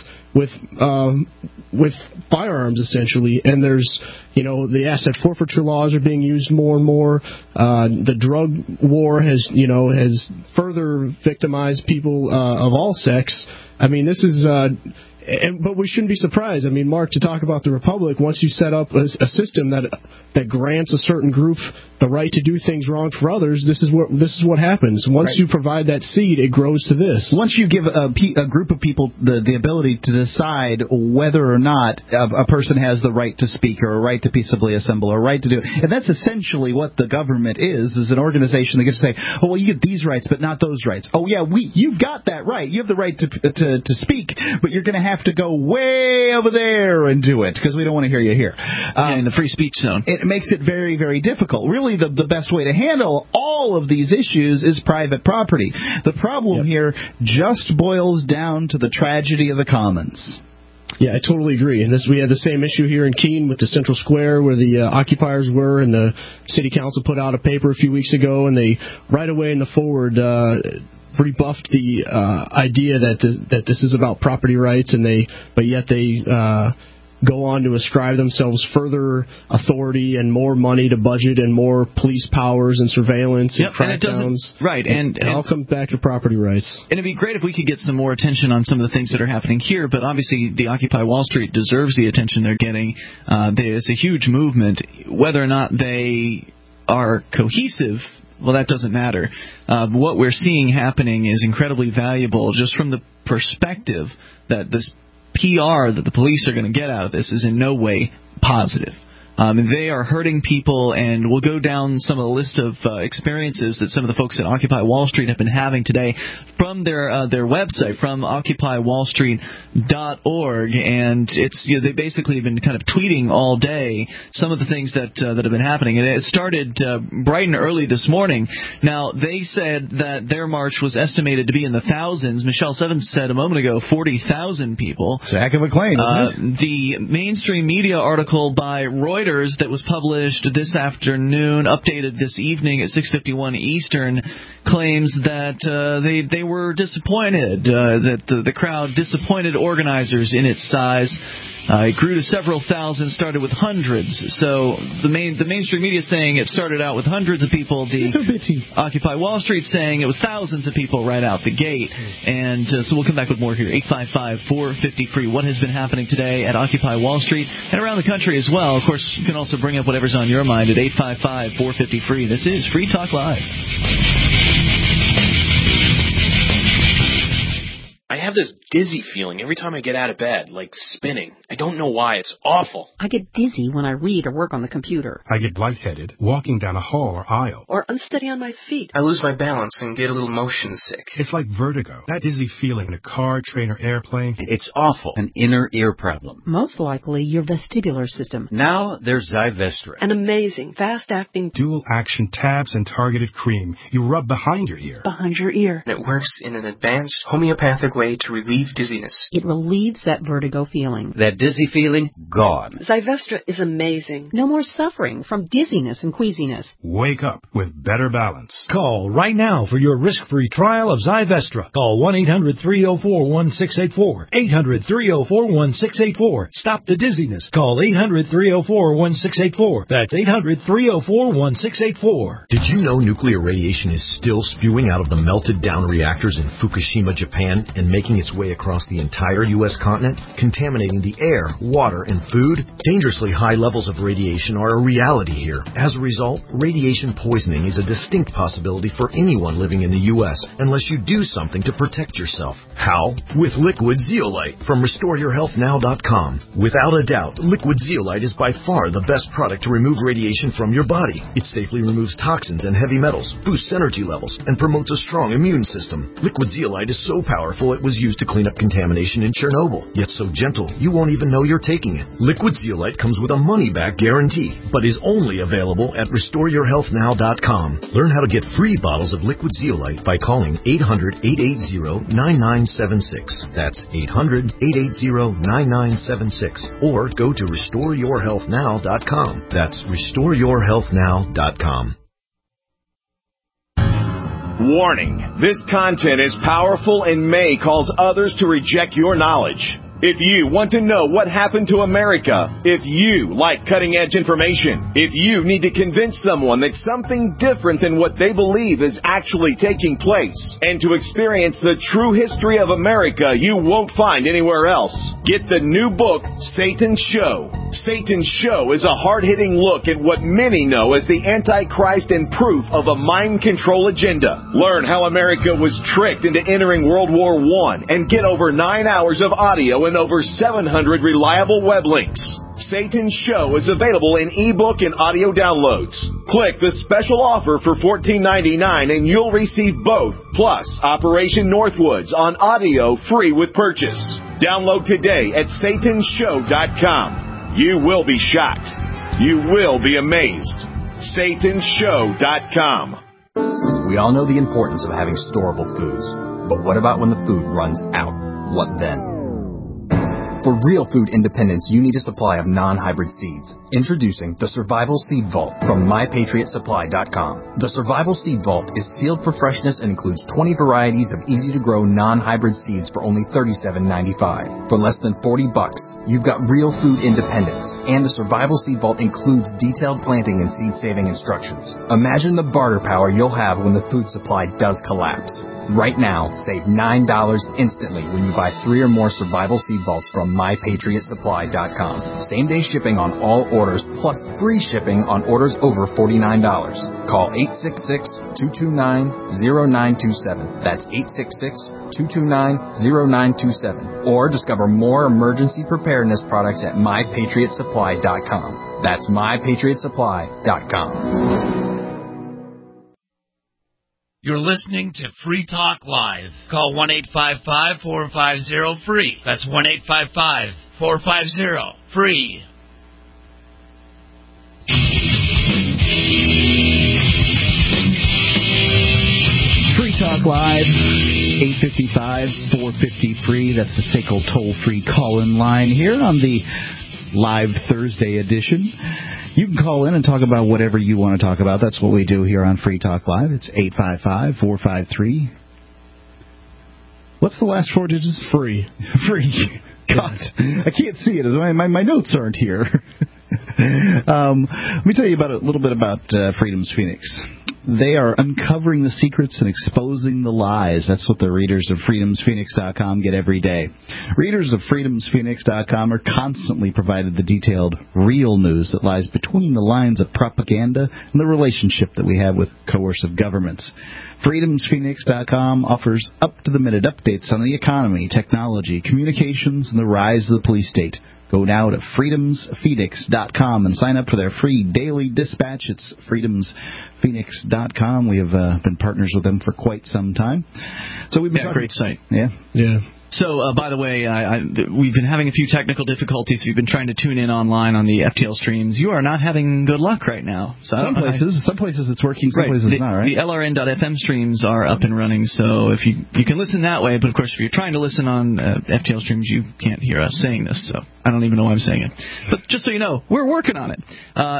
firearms, essentially. And there's, the asset forfeiture laws are being used more and more. The drug war has further victimized people of all sex. I mean, this is But we shouldn't be surprised. I mean, Mark, to talk about the Republic, once you set up a system that grants a certain group the right to do things wrong for others, this is what happens. Once you provide that seed, it grows to this. Once you give a group of people the ability to decide whether or not a person has the right to speak or a right to peaceably assemble or a right to do it, and that's essentially what the government is an organization that gets to say, oh, well, you get these rights, but not those rights. Oh, yeah, you've got that right. You have the right to speak, but you're going to have to go way over there and do it because we don't want to hear you here. In the free speech zone. It makes it very, very difficult. Really, the best way to handle all of these issues is private property. The problem here just boils down to the tragedy of the commons. Yeah, I totally agree. And we had the same issue here in Keene with the Central Square where the occupiers were, and the city council put out a paper a few weeks ago, and they right away in the forward rebuffed the idea that this is about property rights, but yet they go on to ascribe themselves further authority and more money to budget and more police powers and surveillance and crackdowns. And it all comes back to property rights. And it'd be great if we could get some more attention on some of the things that are happening here, but obviously the Occupy Wall Street deserves the attention they're getting. It's a huge movement. Whether or not they are cohesive, well, that doesn't matter. What we're seeing happening is incredibly valuable just from the perspective that this PR that the police are going to get out of this is in no way positive. They are hurting people, and we'll go down some of the list of experiences that some of the folks at Occupy Wall Street have been having today from their website, from OccupyWallStreet.org, and they basically have been kind of tweeting all day some of the things that have been happening. And it started bright and early this morning. Now, they said that their march was estimated to be in the thousands. Michelle Sevens said a moment ago 40,000 people. It's a heck of a claim, isn't it? The mainstream media article by Reuters that was published this afternoon, updated this evening at 6:51 Eastern, claims that they were disappointed, that the crowd disappointed organizers in its size. It grew to several thousand, started with hundreds. So the mainstream media is saying it started out with hundreds of people. The Occupy Wall Street saying it was thousands of people right out the gate. And so we'll come back with more here. 855-450-FREE. What has been happening today at Occupy Wall Street and around the country as well. Of course, you can also bring up whatever's on your mind at 855-450-FREE. This is Free Talk Live. I have this dizzy feeling every time I get out of bed, like spinning. I don't know why. It's awful. I get dizzy when I read or work on the computer. I get lightheaded walking down a hall or aisle. Or unsteady on my feet. I lose my balance and get a little motion sick. It's like vertigo. That dizzy feeling in a car, train, or airplane. It's awful. An inner ear problem. Most likely your vestibular system. Now there's Zyvestra. An amazing, fast-acting dual-action tabs and targeted cream. You rub behind your ear. Behind your ear. And it works in an advanced homeopathic way to relieve dizziness. It relieves that vertigo feeling. That dizzy feeling, gone. Zyvestra is amazing. No more suffering from dizziness and queasiness. Wake up with better balance. Call right now for your risk-free trial of Zyvestra. Call 1-800-304-1684. 800-304-1684. Stop the dizziness. Call 800-304-1684. That's 800-304-1684. Did you know nuclear radiation is still spewing out of the melted down reactors in Fukushima, Japan, and making its way across the entire U.S. continent, contaminating the air, water, and food? Dangerously high levels of radiation are a reality here. As a result, radiation poisoning is a distinct possibility for anyone living in the U.S. unless you do something to protect yourself. How? With Liquid Zeolite from RestoreYourHealthNow.com. Without a doubt, Liquid Zeolite is by far the best product to remove radiation from your body. It safely removes toxins and heavy metals, boosts energy levels, and promotes a strong immune system. Liquid Zeolite is so powerful it was used to clean up contamination in Chernobyl, yet so gentle you won't even know you're taking it. Liquid Zeolite comes with a money-back guarantee, but is only available at RestoreYourHealthNow.com. Learn how to get free bottles of Liquid Zeolite by calling 800-880-9976. That's 800-880-9976. Or go to RestoreYourHealthNow.com. That's RestoreYourHealthNow.com. Warning, this content is powerful and may cause others to reject your knowledge. If you want to know what happened to America, if you like cutting-edge information, if you need to convince someone that something different than what they believe is actually taking place, and to experience the true history of America you won't find anywhere else, get the new book, Satan's Show. Satan's Show is a hard-hitting look at what many know as the Antichrist and proof of a mind control agenda. Learn how America was tricked into entering World War I and get over 9 hours of audio and over 700 reliable web links. Satan's Show is available in ebook and audio downloads. Click the special offer for $14.99 and you'll receive both, plus Operation Northwoods on audio free with purchase. Download today at satanshow.com. You will be shocked. You will be amazed. satanshow.com. We all know the importance of having storable foods, but what about when the food runs out? What then? For real food independence, you need a supply of non-hybrid seeds. Introducing the Survival Seed Vault from MyPatriotSupply.com. The Survival Seed Vault is sealed for freshness and includes 20 varieties of easy-to-grow non-hybrid seeds for only $37.95. For less than $40, you've got real food independence. And the Survival Seed Vault includes detailed planting and seed-saving instructions. Imagine the barter power you'll have when the food supply does collapse. Right now, save $9 instantly when you buy 3 or more Survival Seed Vaults from MyPatriotSupply.com. Same-day shipping on all orders, plus free shipping on orders over $49. Call 866-229-0927. That's 866-229-0927. Or discover more emergency preparedness products at MyPatriotSupply.com. That's MyPatriotSupply.com. You're listening to Free Talk Live. Call 1-855-450-FREE. That's 1-855-450-FREE. Free Talk Live, 855-450-FREE. That's the SACL toll-free call-in line here on the live Thursday edition. You can call in and talk about whatever you want to talk about. That's what we do here on Free Talk Live. It's 855-453. What's the last 4 digits? Free. Free. God, I can't see it. My notes aren't here. Let me tell you a little bit about Freedom's Phoenix. They are uncovering the secrets and exposing the lies. That's what the readers of freedomsphoenix.com get every day. Readers of freedomsphoenix.com are constantly provided the detailed, real news that lies between the lines of propaganda and the relationship that we have with coercive governments. freedomsphoenix.com offers up-to-the-minute updates on the economy, technology, communications, and the rise of the police state. Go now to freedomsphoenix.com and sign up for their free daily dispatch. It's freedomsphoenix.com. We have been partners with them for quite some time. So we've been talking, great site. Yeah. So, by the way, we've been having a few technical difficulties. If you've been trying to tune in online on the FTL streams, you are not having good luck right now. So some places it's working, some places it's not, right? The LRN.FM streams are up and running, so if you can listen that way, but of course if you're trying to listen on FTL streams, you can't hear us saying this, so I don't even know why I'm saying it. But just so you know, we're working on it.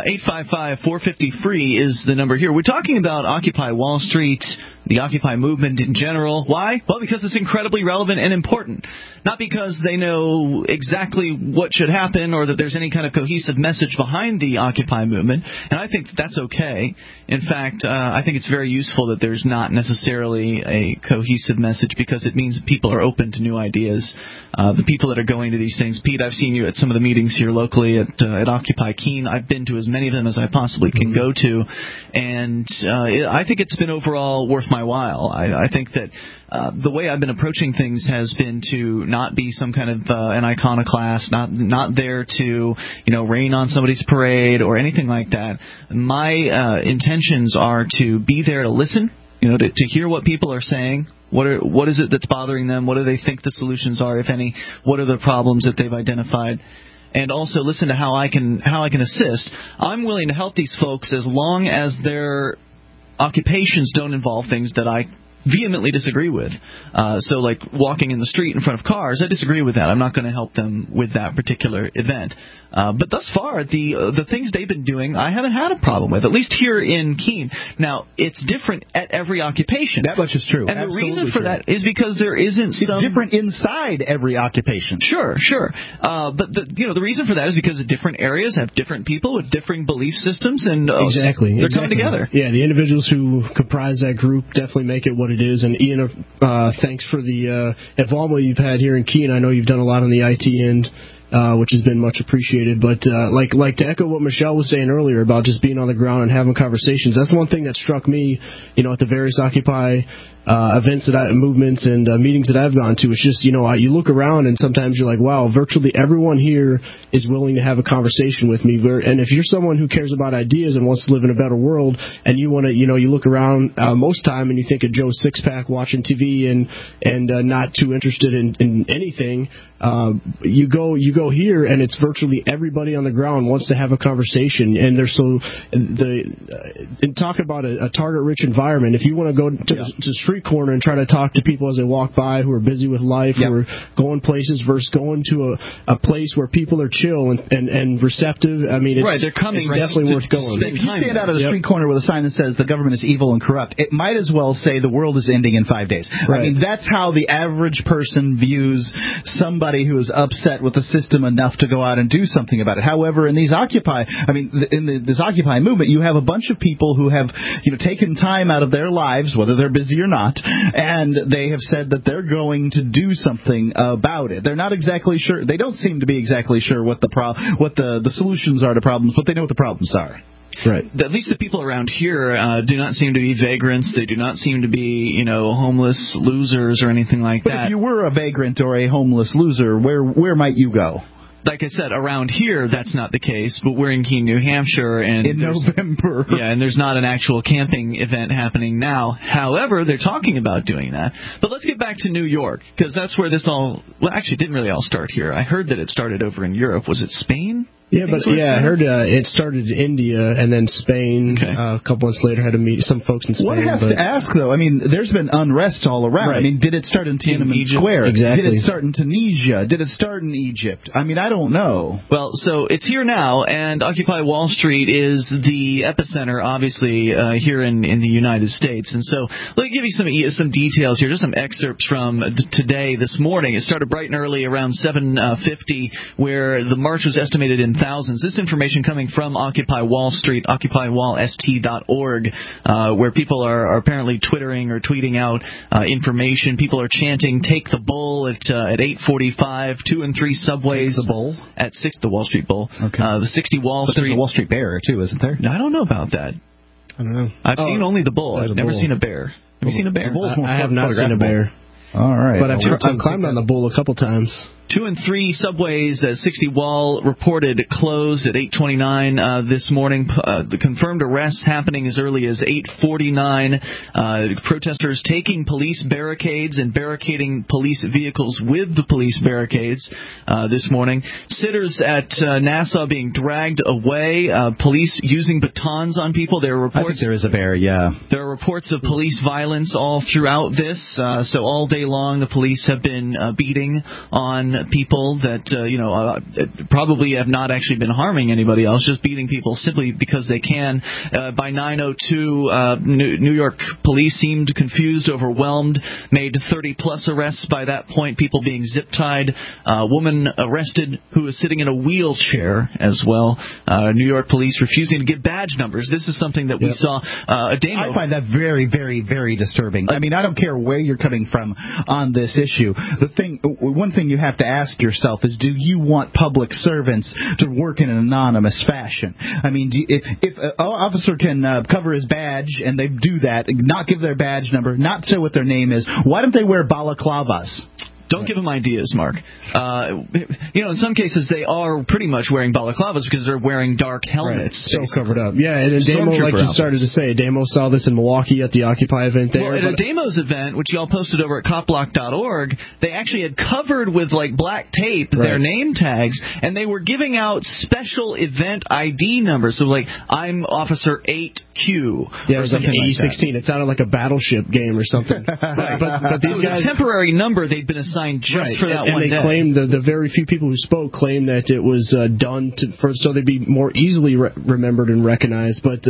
855-450-FREE is the number here. We're talking about Occupy Wall Street, the Occupy movement in general. Why? Well, because it's incredibly relevant and important. Not because they know exactly what should happen or that there's any kind of cohesive message behind the Occupy movement, and I think that's okay. In fact, I think it's very useful that there's not necessarily a cohesive message because it means that people are open to new ideas. The people that are going to these things, Pete, I've seen you at some of the meetings here locally at Occupy Keene. I've been to as many of them as I possibly can go to, and I think it's been overall worth my while. I think that the way I've been approaching things has been to not be some kind of an iconoclast, not there to rain on somebody's parade or anything like that. My intentions are to be there to listen, to hear what people are saying. What is it that's bothering them? What do they think the solutions are, if any? What are the problems that they've identified? And also listen to how I can assist. I'm willing to help these folks as long as their occupations don't involve things that I vehemently disagree with. So like walking in the street in front of cars, I disagree with that. I'm not going to help them with that particular event. But thus far, the things they've been doing, I haven't had a problem with, at least here in Keene. Now, it's different at every occupation. That much is true. And Absolutely the reason for true. that is because there isn't some... It's different inside every occupation. Sure. But the reason for that is because the different areas have different people with differing belief systems, and they're coming together. Yeah, the individuals who comprise that group definitely make it what it is. And Ian, thanks for the involvement you've had here in Keene. I know you've done a lot on the IT end, which has been much appreciated. But like to echo what Michelle was saying earlier about just being on the ground and having conversations, that's the one thing that struck me, at the various Occupy events movements and meetings that I've gone to. It's just, you look around and sometimes you're like, wow, virtually everyone here is willing to have a conversation with me. And if you're someone who cares about ideas and wants to live in a better world, and you want to, you look around most time and you think of Joe Sixpack watching TV and not too interested in anything, you go here and it's virtually everybody on the ground wants to have a conversation, and they're and talk about a target-rich environment. If you want to go to the street corner and try to talk to people as they walk by who are busy with life, who are going places, versus going to a place where people are chill and receptive. I mean, they're coming. It's definitely worth going. If you stand out at a street corner with a sign that says the government is evil and corrupt, it might as well say the world is ending in 5 days. Right. I mean, that's how the average person views somebody who is upset with the system enough to go out and do something about it. However, in these Occupy, this Occupy movement, you have a bunch of people who have, taken time out of their lives, whether they're busy or not, and they have said that they're going to do something about it. They're not exactly sure. They don't seem to be exactly sure what the solutions are to problems, but they know what the problems are. Right. At least the people around here do not seem to be vagrants. They do not seem to be, homeless losers or anything like that. But if you were a vagrant or a homeless loser, where might you go? Like I said, around here, that's not the case, but we're in Keene, New Hampshire, and in November. Yeah, and there's not an actual camping event happening now. However, they're talking about doing that. But let's get back to New York, because that's where this actually didn't really all start here. I heard that it started over in Europe. Was it Spain? Yeah, I heard it started in India and then Spain. Okay. A couple months later, had to meet some folks in Spain. One has to ask, though. I mean, there's been unrest all around. Right. I mean, did it start in Tiananmen Square? Exactly. Did it start in Tunisia? Did it start in Egypt? I mean, I don't know. Well, so it's here now, and Occupy Wall Street is the epicenter, obviously, here in the United States. And so let me give you some details here, just some excerpts from today, this morning. It started bright and early around 7:50, where the march was estimated in thousands. This information coming from Occupy Wall Street, occupywallst.org, where people are apparently twittering or tweeting out information. People are chanting "Take the Bull" at 8:45. 2 and 3 subways. Take the Bull at 6. The Wall Street Bull. Okay. The 60 Wall Street. There's a Wall Street Bear too, isn't there? I don't know about that. I don't know. I've seen only the bull. I've never seen a bear. Have you seen a bear? I have not seen a bear. All right. But I've climbed on the bull a couple times. 2 and 3 subways at 60 Wall reported closed at 8:29 this morning. The confirmed arrests happening as early as 8:49. Protesters taking police barricades and barricading police vehicles with the police barricades this morning. Sitters at Nassau being dragged away. Police using batons on people. There are reports. I think there is a bear. Yeah. There are reports of police violence all throughout this. So all day long, the police have been beating on people that probably have not actually been harming anybody else, just beating people simply because they can. By 9:02, New York police seemed confused, overwhelmed, made 30-plus arrests by that point, people being zip-tied. A woman arrested who was sitting in a wheelchair as well. New York police refusing to give badge numbers. This is something that we saw a demo. I find that very, very, very disturbing. I mean, I don't care where you're coming from on this issue. One thing you have to ask yourself is, do you want public servants to work in an anonymous fashion? I mean, if an officer can cover his badge and they do that, not give their badge number, not say what their name is, why don't they wear balaclavas? Don't give them ideas, Mark. In some cases they are pretty much wearing balaclavas because they're wearing dark helmets. Right. So covered up. Yeah, and Damo, like you started to say, Damo saw this in Milwaukee at the Occupy event there. Well, at a Damo's event, which y'all posted over at copblock.org, they actually had covered with like black tape their name tags, and they were giving out special event ID numbers. So like, I'm Officer 8Q. Yeah, it was like E16. It sounded like a battleship game or something. But these guys, a temporary number they'd been assigned just for that one day. And they claimed, the very few people who spoke claimed that it was done so they'd be more easily remembered and recognized. But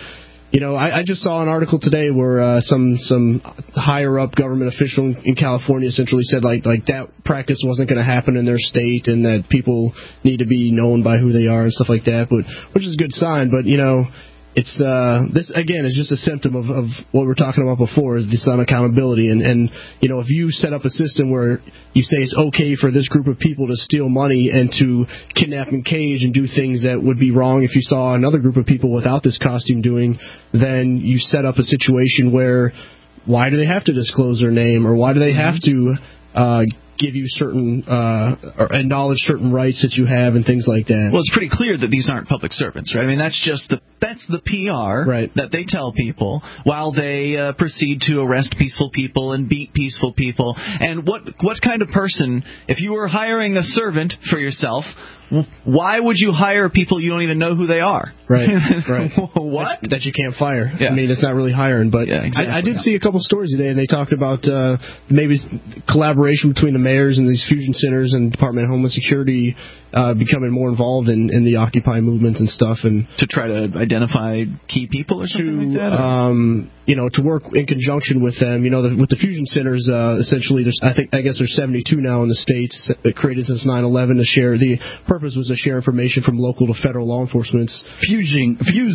I just saw an article today where some higher up government official in California essentially said like that practice wasn't going to happen in their state, and that people need to be known by who they are and stuff like that. But which is a good sign. But it's this again is just a symptom of what we were talking about before, is this unaccountability. And if you set up a system where you say it's okay for this group of people to steal money and to kidnap and cage and do things that would be wrong if you saw another group of people without this costume doing, then you set up a situation where why do they have to disclose their name, or why do they have to give you certain or acknowledge certain rights that you have and things like that? Well, it's pretty clear that these aren't public servants, right? I mean, that's the PR that they tell people while they proceed to arrest peaceful people and beat peaceful people. And what kind of person, if you were hiring a servant for yourself, why would you hire people you don't even know who they are? Right. What? That you can't fire. Yeah. I mean, it's not really hiring. But exactly. I did see a couple stories today, and they talked about maybe collaboration between the mayors and these fusion centers and Department of Homeland Security becoming more involved in the Occupy movement and stuff, and to try to identify key people or something like that. To work in conjunction with them. With the fusion centers, essentially, I guess there's 72 now in the states created since 9/11 to share. The purpose was to share information from local to federal law enforcement. Fusing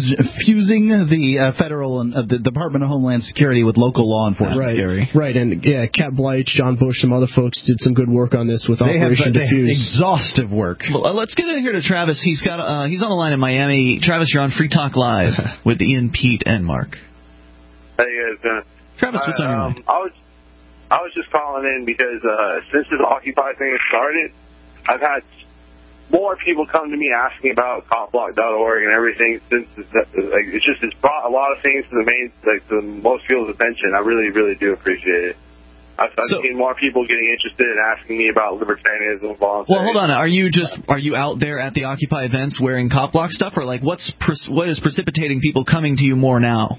the federal and the Department of Homeland Security with local law enforcement. Right, and Cat Blight, John Bush, some other folks did some good work on this with Operation Diffuse. Exhaustive work. Well, let's get in here to Travis. He's on the line in Miami. Travis, you're on Free Talk Live with Ian, Pete, and Mark. How you guys doing? Travis, what's on your mind? I was just calling in because since this Occupy thing started, I've had more people come to me asking about copblock.org and everything. Since it's brought a lot of things to the most people's attention. I really, really do appreciate it. I've seen more people getting interested in asking me about libertarianism and volunteering. Well, hold on. Are you out there at the Occupy events wearing copblock stuff, or like what is precipitating people coming to you more now?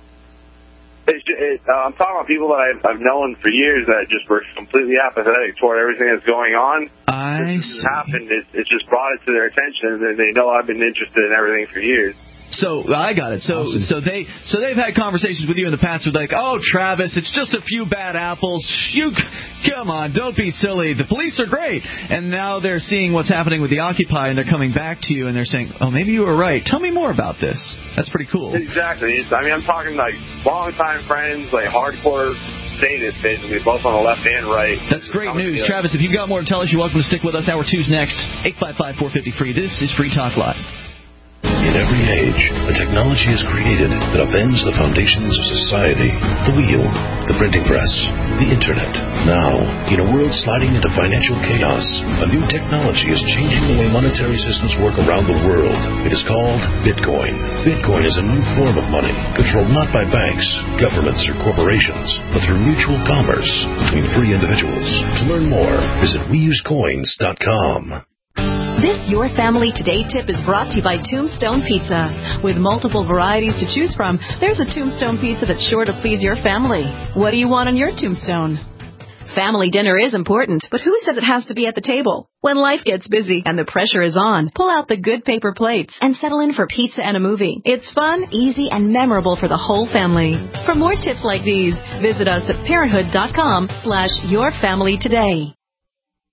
I'm talking about people that I've known for years that just were completely apathetic toward everything that's going on. This happened. It just brought it to their attention, and they know I've been interested in everything for years. So I got it. So they've had conversations with you in the past with like, oh, Travis, it's just a few bad apples. Come on, don't be silly. The police are great. And now they're seeing what's happening with the Occupy, and they're coming back to you and they're saying, oh, maybe you were right. Tell me more about this. That's pretty cool. Exactly. I'm talking like longtime friends, like hardcore statists, basically, both on the left and right. That's great news. Together. Travis, if you've got more to tell us, you're welcome to stick with us. Hour 2's next. 855-450-FREE. This is Free Talk Live. In every age, a technology is created that upends the foundations of society. The wheel, the printing press, the internet. Now, in a world sliding into financial chaos, a new technology is changing the way monetary systems work around the world. It is called Bitcoin. Bitcoin is a new form of money, controlled not by banks, governments, or corporations, but through mutual commerce between free individuals. To learn more, visit weusecoins.com. This Your Family Today tip is brought to you by Tombstone Pizza. With multiple varieties to choose from, there's a Tombstone Pizza that's sure to please your family. What do you want on your tombstone? Family dinner is important, but who says it has to be at the table? When life gets busy and the pressure is on, pull out the good paper plates and settle in for pizza and a movie. It's fun, easy, and memorable for the whole family. For more tips like these, visit us at parenthood.com/yourfamilytoday.